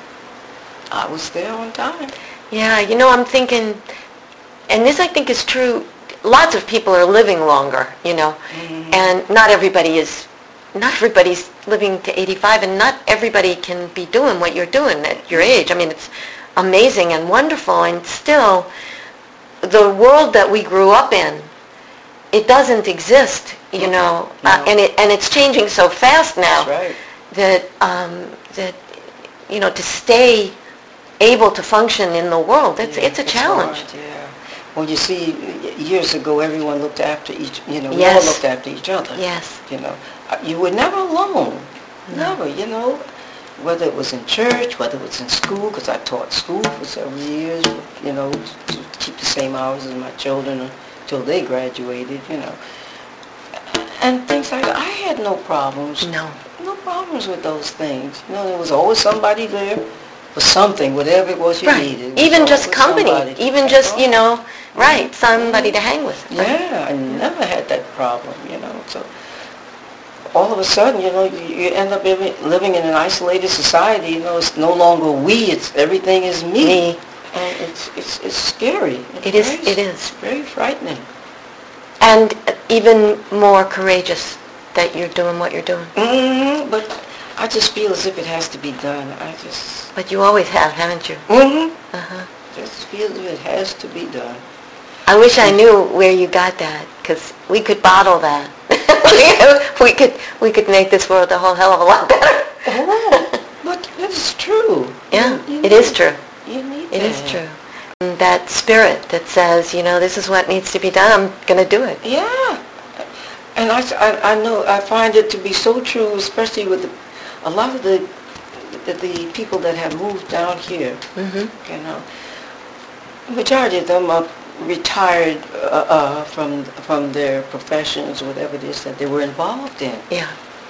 I was there on time. Yeah, you know, I'm thinking, and this I think is true, lots of people are living longer, you know, Mm-hmm. and not everybody is, not everybody's living to eighty-five, and not everybody can be doing what you're doing at your age. I mean, it's amazing and wonderful, and still, the world that we grew up in, it doesn't exist, you know, No. uh, and it and it's changing so fast now. That's right. that um, that you know, to stay able to function in the world, it's Yeah, it's a challenge. hard, yeah. Well, you see, y- years ago, everyone looked after each, you know, we Yes. all looked after each other. Yes. You know, Uh, you were never alone. Never, you know, whether it was in church, whether it was in school, because I taught school for several years, you know, to keep the same hours as my children until they graduated, you know. And things like that. I had no problems. No. No problems with those things. You know, there was always somebody there for something, whatever it was you Right. needed. Even There was just always company. somebody. Even just, you know, right, somebody to hang with. Right? Yeah, I never had that problem, you know. So all of a sudden, you know, you, you end up living, living in an isolated society. You know, it's no longer we. It's everything is me. Me. And it's it's it's scary. It's It is- very- it is. very frightening. And even more courageous that you're doing what you're doing. hmm But I just feel as if it has to be done. I just But you always have, haven't you? hmm Uh-huh. just feel as if it has to be done. I wish I knew where you got that, because we could bottle that. we could we could make this world a whole hell of a lot better. Oh, but that is true. Yeah, You- you it is need- true. You need It is that. true. And that spirit that says, you know, this is what needs to be done, I'm going to do it. Yeah, and I, I, I know, I find it to be so true, especially with the, a lot of the, the the people that have moved down here. Mm-hmm. You know, majority of them are retired uh, uh, from from their professions, whatever it is that they were involved in, Yeah.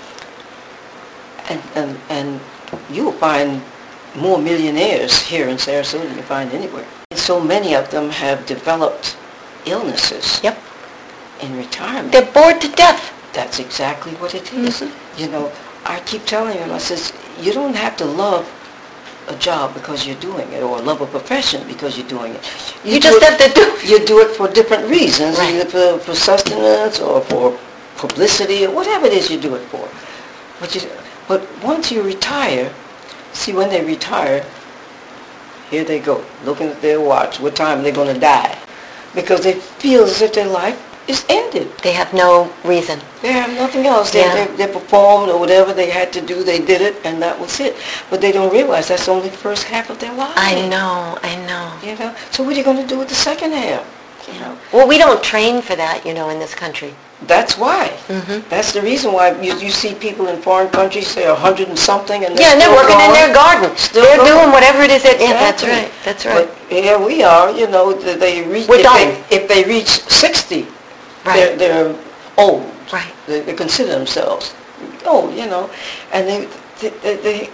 and and and you'll find more millionaires here in Sarasota than you find anywhere. And so many of them have developed illnesses Yep. in retirement. They're bored to death. That's exactly what it is. Mhm. You know, I keep telling them, I says, you don't have to love a job because you're doing it, or love a profession because you're doing it. You, do just it, have to do You do it for different reasons, Right. either for, for sustenance or for publicity or whatever it is you do it for. But you, but once you retire, see, when they retire, here they go, looking at their watch, what time they're going to die, because they feel as if their life is ended. They have no reason. They have nothing else. They, Yeah. they, they performed or whatever they had to do, they did it, and that was it. But they don't realize that's only the first half of their life. I know, I know. You know? So what are you going to do with the second half? You know? Well, we don't train for that, you know, in this country. That's why. Mhm. That's the reason why you, you see people in foreign countries say a hundred and something, and they're Yeah, and they're still working in going. their garden. Still They're going. doing whatever it is that, yeah, that's Exactly. right, that's right. But here we are, you know, th- they reach, We're if, they, done. if they reach sixty, Right. they're, they're old. Right. They, they consider themselves old, you know, and they, they, they, they,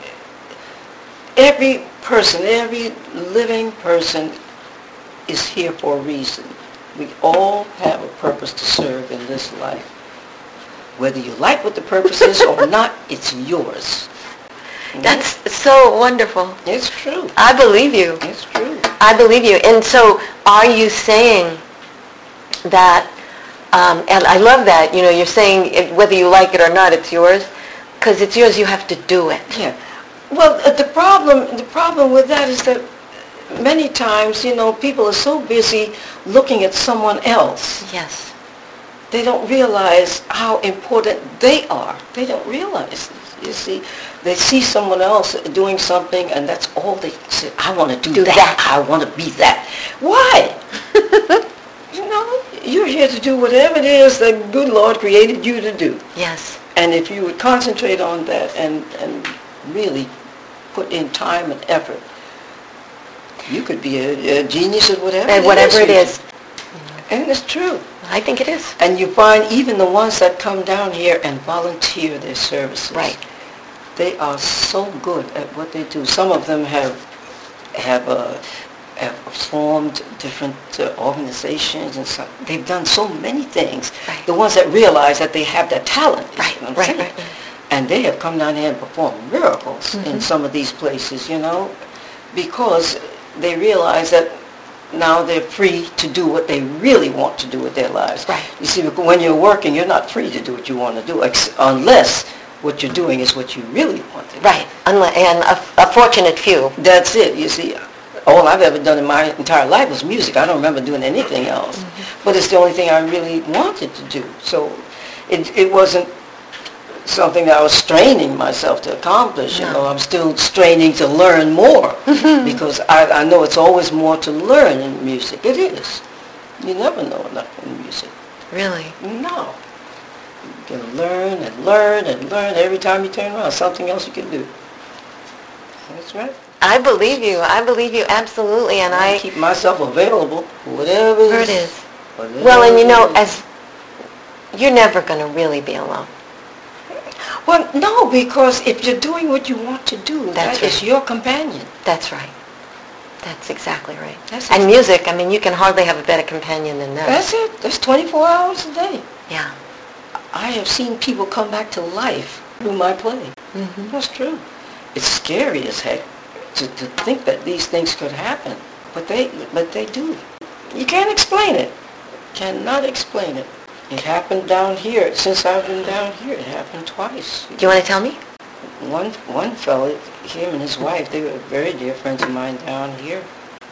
every person, every living person is here for a reason. We all have a purpose to serve in this life. Whether you like what the purpose is or not, it's yours. That's so wonderful. It's true. I believe you. It's true. I believe you. And so are you saying that, um, and I love that, you know, you're saying it, whether you like it or not, it's yours, because it's yours, you have to do it. Yeah. Well, uh, the problem, the problem with that is that many times, you know, people are so busy looking at someone else. Yes. They don't realize how important they are. They don't realize this. You see, they see someone else doing something, and that's all they say. I want to do, Do that. that. I want to be that. Why? You know, you're here to do whatever it is that good Lord created you to do. Yes. And if you would concentrate on that and, and really put in time and effort, you could be a, a genius at whatever And it whatever is. it is. And it's true. I think it is. And you find even the ones that come down here and volunteer their services. Right. They are so good at what they do. Some of them have have uh, have formed different uh, organizations, and so, they've done so many things. Right. The ones that realize that they have that talent, is Right, what I'm right, saying. right, right. And they have come down here and performed miracles Mm-hmm. in some of these places, you know, because they realize that now they're free to do what they really want to do with their lives. Right. You see, when you're working, you're not free to do what you want to do, ex- unless what you're doing is what you really want to do. Right. Unle- and a, a fortunate few. That's it. You see, all I've ever done in my entire life was music. I don't remember doing anything else. Mm-hmm. But it's the only thing I really wanted to do. So it it wasn't something that I was straining myself to accomplish. You No. know, I'm still straining to learn more because I, I know it's always more to learn in music. It is. You never know enough in music. Really? No. You can learn and learn and learn every time you turn around. Something else you can do. That's right. I believe you. I believe you absolutely, and I I. keep myself available for whatever Where it is. whatever Well, and you know, it is. as you're never going to really be alone. Well, no, because if you're doing what you want to do, That's that is right. your companion. That's right. That's exactly right. That's and it. music, I mean, you can hardly have a better companion than that. That's it. That's twenty-four hours a day. Yeah. I have seen people come back to life through my play. Mm-hmm. That's true. It's scary as heck to, to think that these things could happen, but they but they do. You can't explain it. Cannot explain it. It happened down here. Since I've been down here, it happened twice. Do you want to tell me? One one fellow, him and his wife, they were very dear friends of mine down here.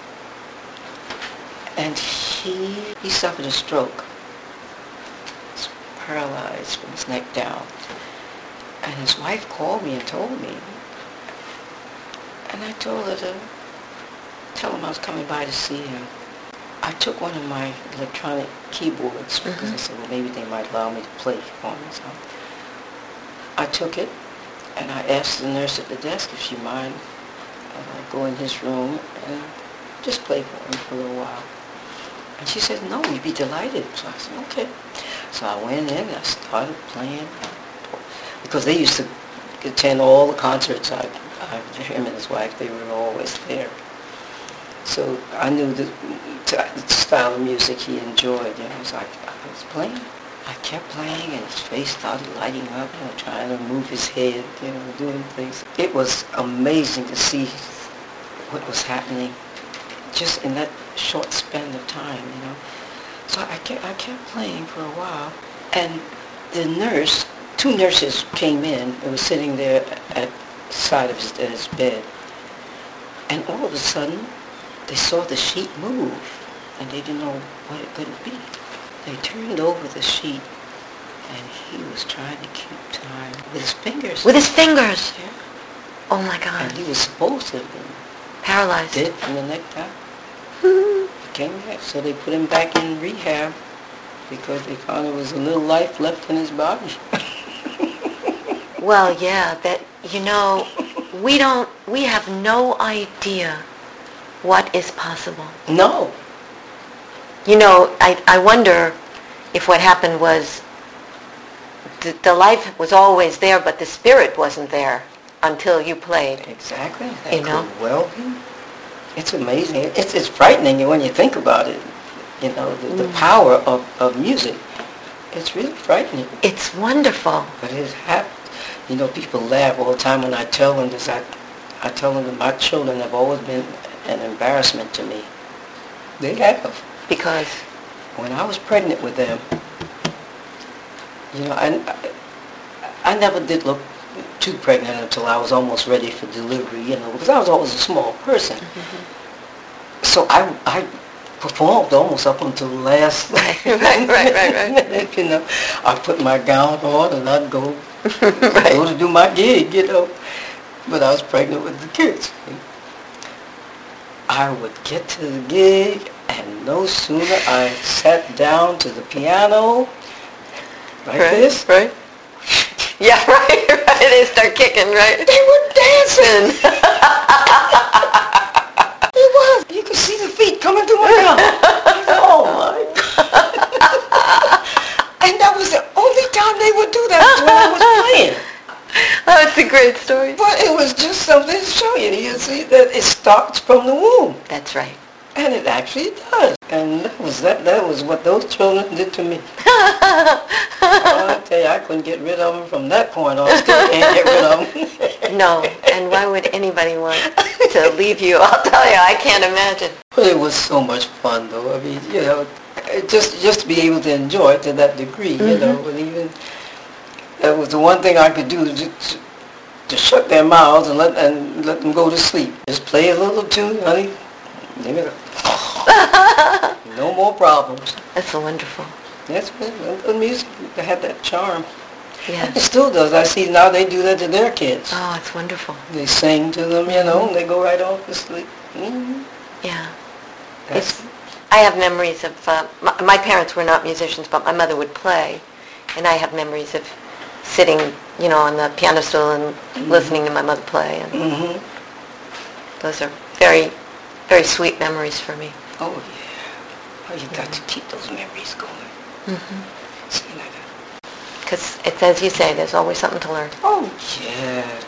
And he he suffered a stroke. He's paralyzed from his neck down. And his wife called me and told me. And I told her to tell him I was coming by to see him. I took one of my electronic keyboards because Mm-hmm. I said, well, maybe they might allow me to play on it. So I took it, and I asked the nurse at the desk if she mind uh, go in his room and just play for him for a little while. And she said, no, we'd be delighted. So I said, okay. So I went in and I started playing because they used to attend all the concerts. I, I, him and his wife, they were always there. So I knew the, the style of music he enjoyed. You know, so I, I was playing. I kept playing, and his face started lighting up. You know, trying to move his head. You know, doing things. It was amazing to see what was happening, just in that short span of time. You know, so I kept I kept playing for a while, and the nurse, two nurses came in and was sitting there at the side of his, at his bed, and all of a sudden, they saw the sheet move, and they didn't know what it could be. They turned over the sheet, and he was trying to keep time with his fingers. With his fingers? Yeah. Oh, my God. And he was supposed to have been Paralyzed. dead from the neck down. He came back, so they put him back in rehab because they found there was a little life left in his body. Well, yeah, that, you know, we don't, we have no idea what is possible. No. You know, I, I wonder if what happened was the, the life was always there, but the spirit wasn't there until you played. Exactly. That You know? could well be. It's amazing. It's, it's frightening when you think about it. You know, the, the Mm. power of, of music. It's really frightening. It's wonderful. But it happened. You know, people laugh all the time when I tell them this. I, I tell them that my children have always been an embarrassment to me. They have. Because, When I was pregnant with them, you know, I, I, I never did look too pregnant until I was almost ready for delivery, you know, because I was always a small person. Mm-hmm. So I, I performed almost up until the last. Right, right, right, right, right. You know, I put my gown on and I'd go, Right. go to do my gig, you know. But I was pregnant with the kids. I would get to the gig, and no sooner I sat down to the piano, like right, this, right? Yeah, right, right. They start kicking, right? they were dancing. It was. You could see the feet coming through my mouth. I said, oh my God. And that was the only time they would do that was when I was playing. Oh, it's a great story. But it was just something to show you. You see that it starts from the womb. That's right. And it actually does. And that was that. That was what those children did to me. Oh, I tell you, I couldn't get rid of them from that point on. Still can't get rid of them. No, and why would anybody want to leave you? I'll tell you, I can't imagine. But it was so much fun, though. I mean, you know, it just just to be able to enjoy it to that degree, you mm-hmm. know. And even that was the one thing I could do, just to shut their mouths and let and let them go to sleep. Just play a little tune, honey. Leave it. No more problems. That's wonderful. That's good. The music had that charm. Yeah. It still does. I see now they do that to their kids. Oh, it's wonderful. They sing to them, you know, and they go right off to sleep. Mm-hmm. Yeah. It's, I have memories of, uh, my, my parents were not musicians, but my mother would play, and I have memories of sitting, you know, on the piano stool and mm-hmm. listening to my mother play. And mm-hmm. those are very, very sweet memories for me. Oh, yeah. Oh, you got to keep those memories going. Mm-hmm. See, like that. Because it's as you say, there's always something to learn. Oh, yeah.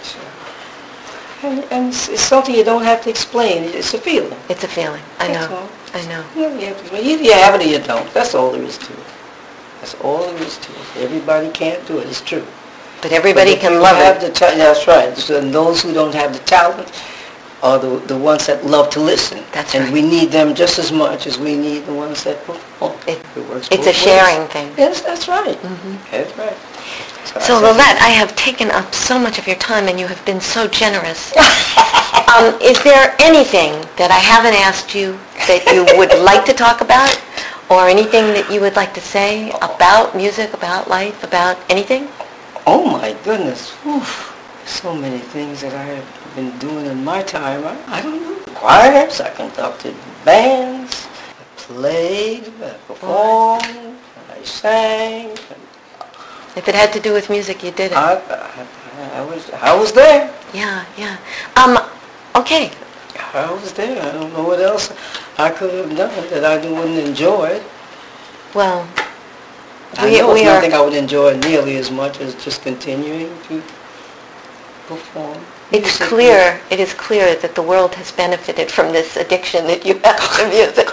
And, and it's, it's something you don't have to explain. It's a feeling. It's a feeling. I That's know. all. I know. Yeah, you have to, either you have it or you don't. That's all there is to it. That's all there is to it. Everybody can't do it. It's true. But everybody but can love have it. The ta- that's right. So those who don't have the talent are the the ones that love to listen. That's and right. we need them just as much as we need the ones that perform. It, it works it's both a sharing ways. thing. Yes, that's right. Mm-hmm. That's right. So, Lillette, I have taken up so much of your time, and you have been so generous. um, is there anything that I haven't asked you that you would like to talk about, or anything that you would like to say about music, about life, about anything? Oh, my goodness. Whew. So many things that I have been doing in my time. I, I don't know. Choirs, I conducted bands, I played, I performed, I sang. If it had to do with music, you did it. I, I, I was I was there. Yeah, yeah. Um, okay. I was there. I don't know what else I could have done that I wouldn't enjoy it. Well, I we, know we it's are, nothing I would enjoy nearly as much as just continuing to perform. It's music. clear, it is clear that the world has benefited from this addiction that you have to music.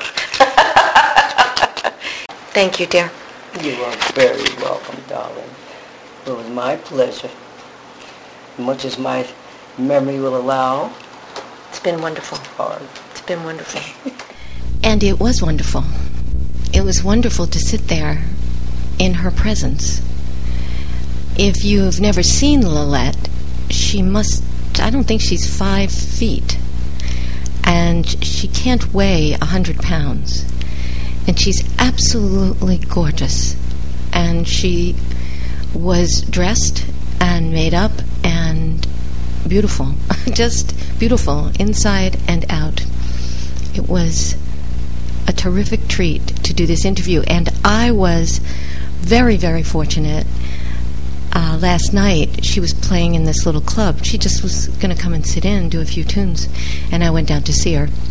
Thank you, dear. You are very welcome, darling. It was my pleasure. As much as my memory will allow. It's been wonderful. Hard. It's been wonderful. And it was wonderful. It was wonderful to sit there in her presence. If you've never seen Lillette, she must, I don't think she's five feet. And she can't weigh a hundred pounds. And she's absolutely gorgeous. And she was dressed and made up and beautiful. Just beautiful, inside and out. It was a terrific treat to do this interview. And I was very, very fortunate. Uh, last night, she was playing in this little club. She just was going to come and sit in and do a few tunes. And I went down to see her.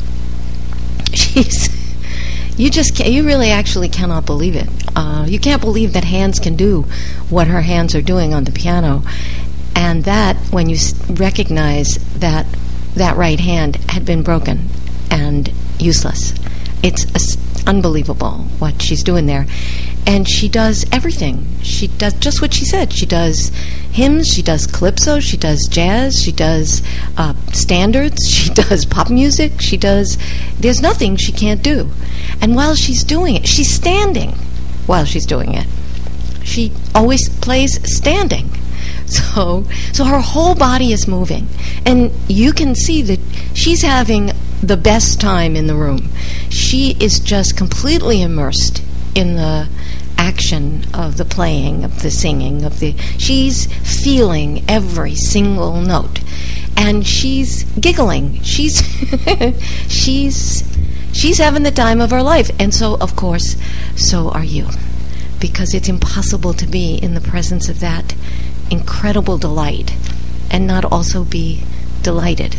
She's... You just can't, you really actually cannot believe it. Uh, you can't believe that hands can do what her hands are doing on the piano. And that, when you s- recognize that that right hand had been broken and useless, it's uh, unbelievable what she's doing there. And she does everything. She does just what she said. She does hymns, she does calypso, she does jazz, she does uh, standards, she does pop music, she does... There's nothing she can't do. And while she's doing it, she's standing while she's doing it. She always plays standing. So, so her whole body is moving. And you can see that she's having the best time in the room. She is just completely immersed in the action of the playing, of the singing, of the... She's feeling every single note. And she's giggling. She's... she's... She's having the time of her life. And so, of course, so are you. Because it's impossible to be in the presence of that incredible delight and not also be delighted.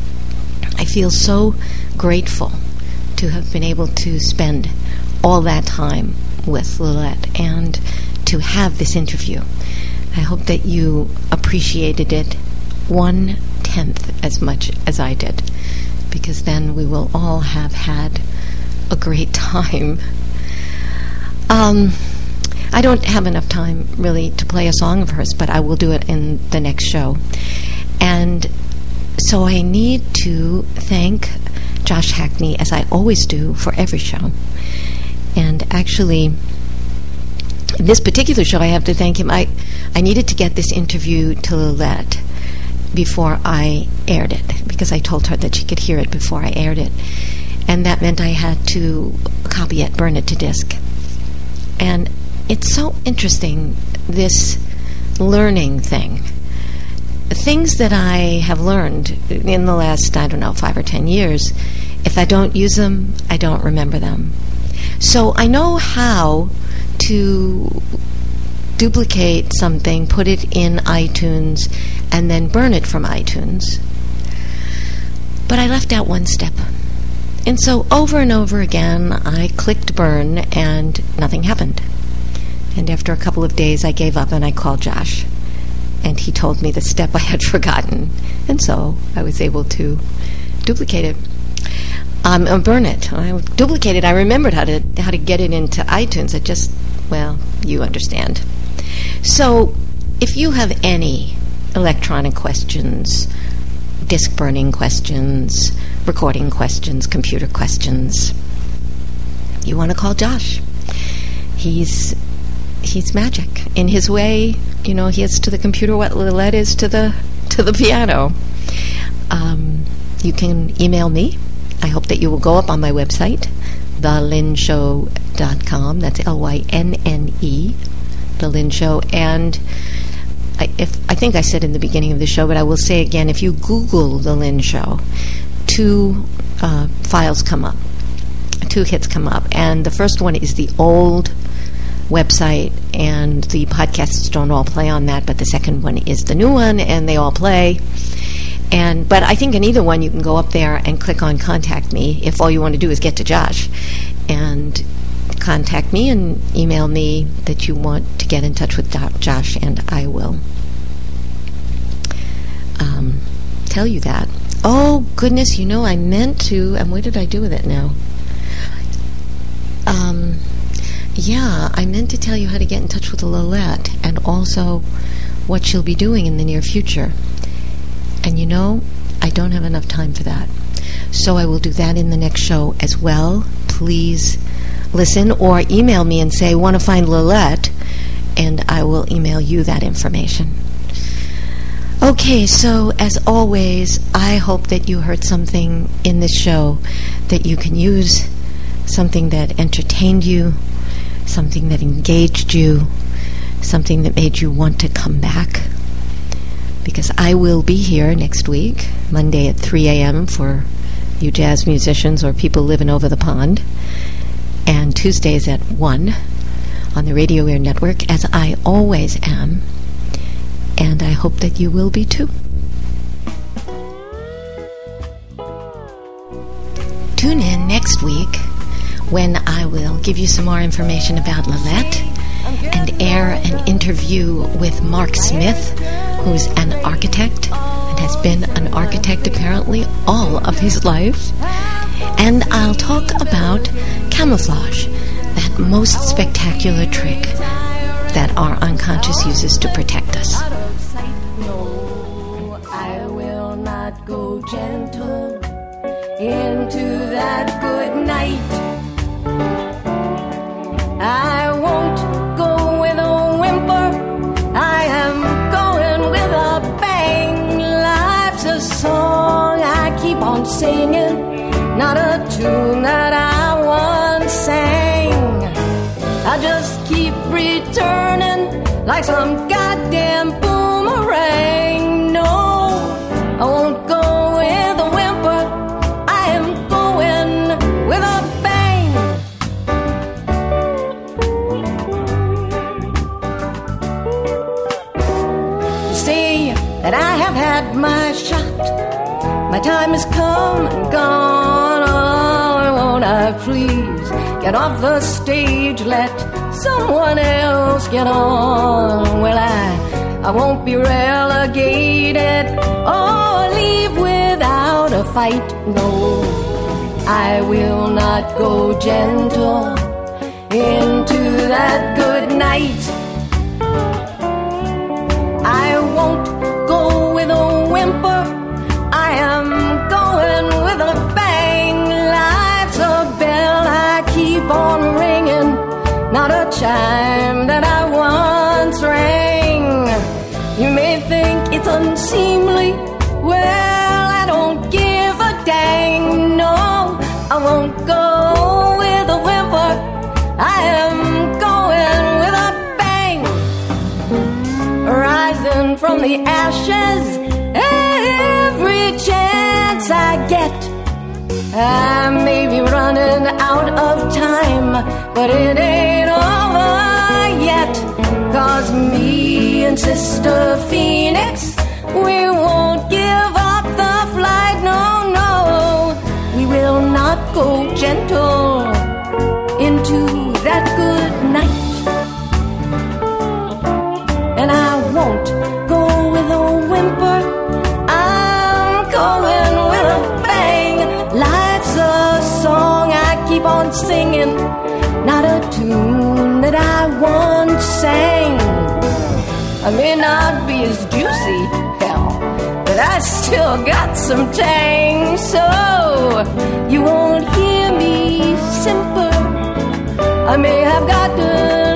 I feel so grateful to have been able to spend all that time with Lillette and to have this interview. I hope that you appreciated it one-tenth as much as I did, because then we will all have had a great time. Um, I don't have enough time, really, to play a song of hers, but I will do it in the next show. And so I need to thank Josh Hackney, as I always do for every show. And actually, in this particular show, I have to thank him. I, I needed to get this interview to Lillette before I aired it, because I told her that she could hear it before I aired it. And that meant I had to copy it, burn it to disc. And it's so interesting, this learning thing. Things that I have learned in the last, I don't know, five or ten years, if I don't use them, I don't remember them. So I know how to duplicate something, put it in iTunes, and then burn it from iTunes. But I left out one step. And so over and over again, I clicked burn, and nothing happened. And after a couple of days, I gave up, and I called Josh. And he told me the step I had forgotten. And so I was able to duplicate it. Um, uh, burn it. I duplicate it. I remembered how to how to get it into iTunes. I just, well, you understand. So if you have any electronic questions, disk burning questions, recording questions, computer questions, you want to call Josh. He's he's magic. In his way, you know, he is to the computer what Lillette is to the to the piano. Um, you can email me. I hope that you will go up on my website, the lynn show dot com. That's L Y N N E, The Lynn Show. And I, if I think I said in the beginning of the show, but I will say again, if you Google The Lynn Show, two uh, files come up, two hits come up. And the first one is the old website, and the podcasts don't all play on that, but the second one is the new one, and they all play. And but I think in either one you can go up there and click on Contact Me if all you want to do is get to Josh, and contact me and email me that you want to get in touch with Josh, and I will um, tell you that. Oh, goodness, you know, I meant to, and what did I do with it now? Um, yeah, I meant to tell you how to get in touch with Lillette, and also what she'll be doing in the near future. And you know, I don't have enough time for that. So I will do that in the next show as well. Please listen or email me and say, want to find Lillette, and I will email you that information. Okay, so as always, I hope that you heard something in this show that you can use, something that entertained you, something that engaged you, something that made you want to come back. Because I will be here next week, Monday at three a.m. for you jazz musicians or people living over the pond, and Tuesdays at one on the Radio Air Network, as I always am, and I hope that you will be too. Tune in next week when I will give you some more information about Lillette and air an interview with Mark Smith, who's an architect and has been an architect apparently all of his life. And I'll talk about camouflage, that most spectacular trick that our unconscious uses to protect us. No, I will not go gentle into that good night. I won't go with a whimper. I am going with a bang. Life's a song I keep on singing, not a tune that I once sang. I just keep returning like some goddamn boomerang. No, I won't go with a whimper. I am going with a bang. That I have had my shot. My time has come and gone. Oh, won't I please get off the stage, let someone else get on? Well, I, I won't be relegated or leave without a fight. No, I will not go gentle into that good night. I won't go with a whimper. I am going with a bang. Life's a bell I keep on ringing, not a chime that I once rang. You may think it's unseemly. Well, I don't give a dang. No, I won't go with a whimper. I am going with a bang. Rising from the ashes every chance I get. I may be running out of time, but it ain't over yet. 'Cause me and Sister Phoenix, we won't give up the flight, no, no. We will not go gentle into that good night. And I won't go with a whimper. I'm going with a bang. Life's a song I keep on singing, not a tune that I once sang. I may not be as juicy, hell, but I still got some tang. So you won't hear me simper. I may have gotten